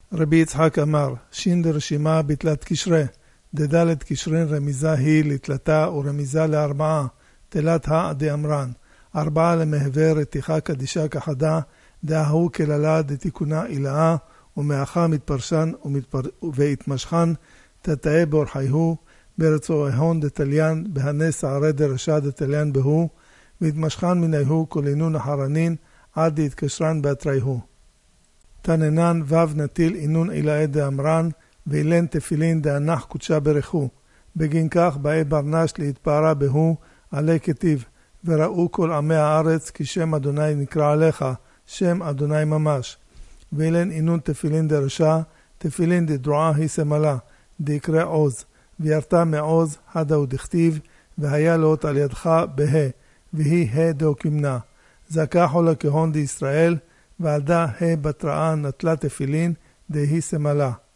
רבי יצחק אמר, שין דרשימה בתלת קשרה, דדלת קשרין רמיזה היא לתלתה ורמיזה לארבעה, תלת דאמרן, ארבעה למהבר רתיחה קדישה כחדה, דאהו כללה דתיקונה אילאה, ומאחה מתפרשן והתמשכן, תתאה באורחייהו, ברצו ההון דתליין, בהנס הערי דרשה דתליין בהו, והתמשכן מניהו כולינון החרנין, עד דהתקשרן באתריהו. תננן וו נטיל אינון אילאה דאמרן, ואילן תפילין דאנח קודשה ברכו. בגין כך באי ברנש להתפארה בהו, עלי כתיב, וראו כל עמי הארץ, כי שם אדוני נקרא עליך, שם אדוני ממש. ואילן אינון תפילין דרשה, תפילין דדרועה היא סמלה, דיקרא עוז, וירתה מעוז, הדאו דכתיב, והיה לאות על ידך בה, והיא דאו כמנה. זכה חולה כהון דישראל, ועדה בתראה נטלה תפילין, דהי סמלה.